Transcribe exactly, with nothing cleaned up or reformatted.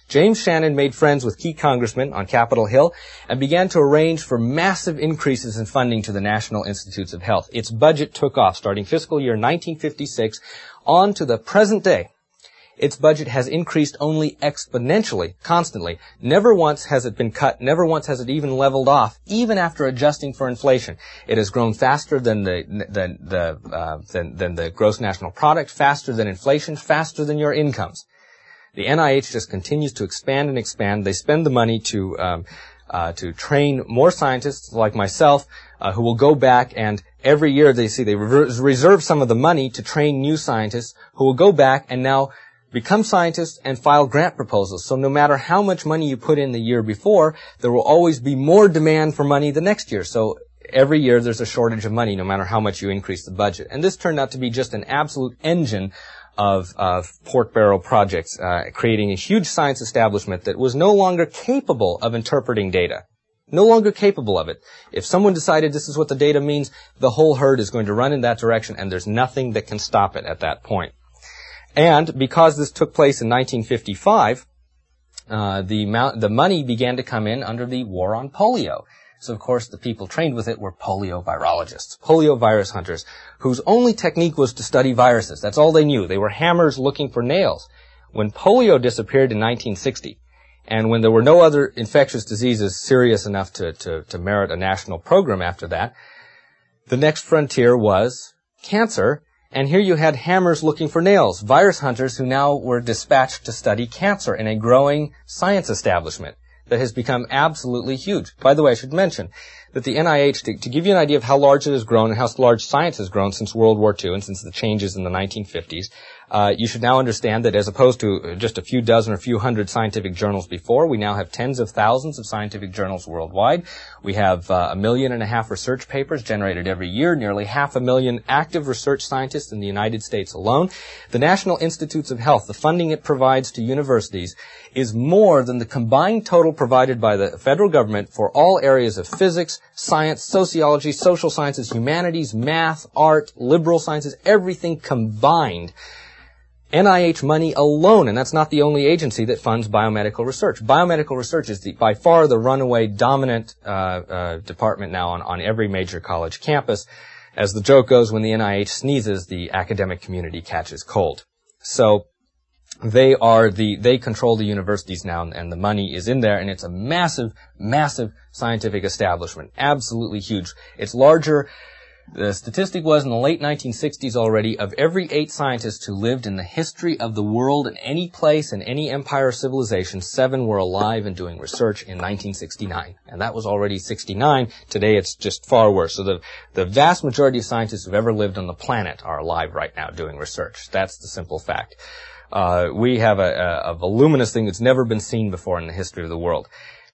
James Shannon made friends with key congressmen on Capitol Hill and began to arrange for massive increases in funding to the National Institutes of Health. Its budget took off starting fiscal year nineteen fifty-six on to the present day. Its budget has increased only exponentially, constantly. Never once has it been cut. Never once has it even leveled off, even after adjusting for inflation. It has grown faster than the than the uh, than, than the gross national product, faster than inflation, faster than your incomes. The N I H just continues to expand and expand. They spend the money to um, uh, to train more scientists like myself, uh, who will go back and every year they see they reserve some of the money to train new scientists who will go back and now become scientists and file grant proposals. So no matter how much money you put in the year before, there will always be more demand for money the next year. So every year there's a shortage of money no matter how much you increase the budget. And this turned out to be just an absolute engine of, of pork barrel projects, uh, creating a huge science establishment that was no longer capable of interpreting data. No longer capable of it. If someone decided this is what the data means, the whole herd is going to run in that direction, and there's nothing that can stop it at that point. And because this took place in nineteen fifty-five, uh, the, amount, the money began to come in under the war on polio. So, of course, the people trained with it were polio virologists, polio virus hunters, whose only technique was to study viruses. That's all they knew. They were hammers looking for nails. When polio disappeared in nineteen sixty, and when there were no other infectious diseases serious enough to, to, to merit a national program after that, the next frontier was cancer. And here you had hammers looking for nails, virus hunters who now were dispatched to study cancer in a growing science establishment that has become absolutely huge. By the way, I should mention that the N I H, to, to give you an idea of how large it has grown and how large science has grown since World War Two and since the changes in the nineteen fifties, uh, you should now understand that as opposed to just a few dozen or a few hundred scientific journals before, we now have tens of thousands of scientific journals worldwide. We have uh, a million and a half research papers generated every year, nearly half a million active research scientists in the United States alone. The National Institutes of Health, the funding it provides to universities, is more than the combined total provided by the federal government for all areas of physics, science, sociology, social sciences, humanities, math, art, liberal sciences, everything combined. N I H money alone, and that's not the only agency that funds biomedical research. Biomedical research is the, by far the runaway dominant uh, uh, department now on, on every major college campus. As the joke goes, when the N I H sneezes, the academic community catches cold. So they are the, they control the universities now, and the money is in there, and it's a massive, massive scientific establishment. Absolutely huge. It's larger. The statistic was in the late nineteen sixties already, of every eight scientists who lived in the history of the world in any place, in any empire or civilization, seven were alive and doing research in nineteen sixty-nine. And that was already sixty-nine. Today it's just far worse. So the, the vast majority of scientists who've ever lived on the planet are alive right now doing research. That's the simple fact. Uh, we have a, a, a voluminous thing that's never been seen before in the history of the world.